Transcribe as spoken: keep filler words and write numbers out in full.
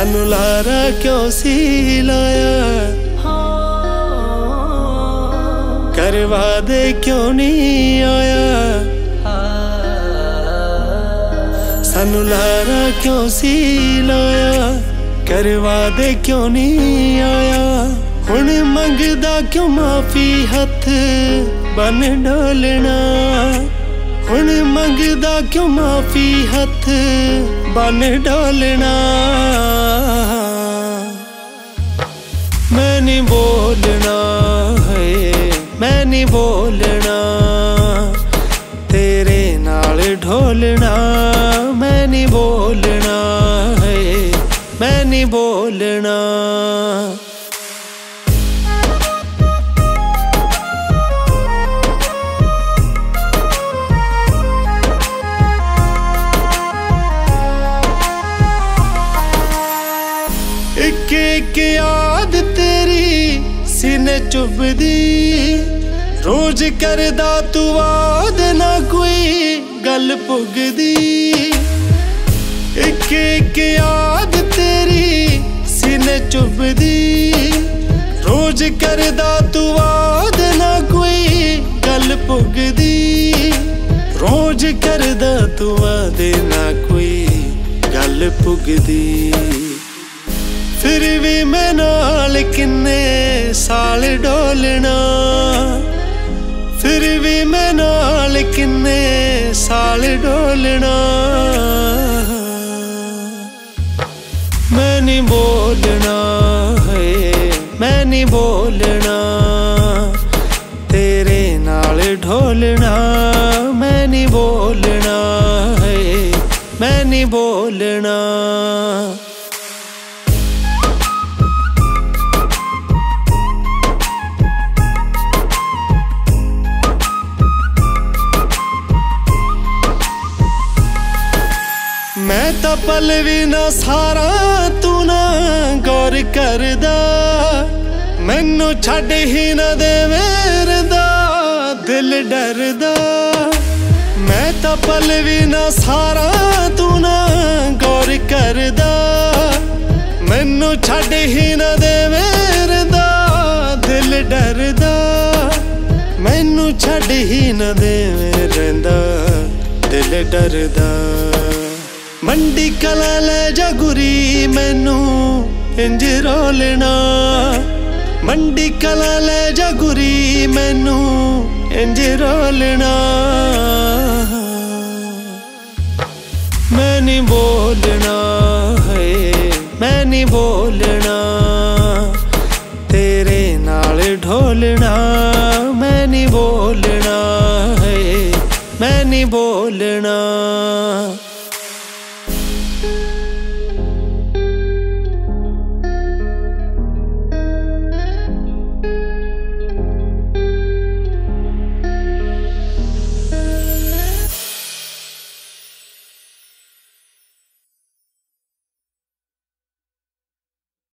सानू लारा क्यों सी लाया, करवा दे क्यों नहीं आया। सानू लारा क्यों सी लाया, करवा दे क्यों नहीं आया। हुण मंगदा क्यों माफी हथ बन डोलना, हुण मंगदा क्यों माफी हथ बन डोलना। मैं नहीं बोलना है, मैं नहीं बोलना, तेरे नाल ढोलना। मैं नहीं बोलना है, मैं नहीं बोलना। एक एक याद तेरी सीने चुभदी, रोज करदा तू वाद ना कोई गल पुगदी। एक एक याद तेरी सीने चुभदी, रोज करदा तू वाद ना कोई गल पुगदी। रोज करदा तू वाद ना कोई गल पुगदी। फिर भी मैं नाल किन्ने साल डोलना, फिर भी मैं नाल किन्ने साल डोलना। मैं नहीं बोलना है, मैं नहीं बोलना, तेरे नाल ढोलना। मैं नहीं बोलना है, मैं नहीं बोलना। मैं तो पल भी ना सारा तू ना गौर करदा, मैनू छड्ड ही ना दे मेरे दा दिल डरदा। मैं तो पल भी ना सारा तू ना गौर करदा, मैनू छड्ड ही ना दे मेरे दा दिल डरदा। मैनू छड्ड ही ना दे मेरे दा दिल डरदा। मंडी कला ले जा गुरी मैनू इंज रोलना, मंडी कला ले जा गुरी मैनू इंज रोलना। मैं नहीं बोलना है, मैं नहीं बोलना, तेरे नाल ढोलना। मैं नहीं बोलना है, मैं नहीं बोलना।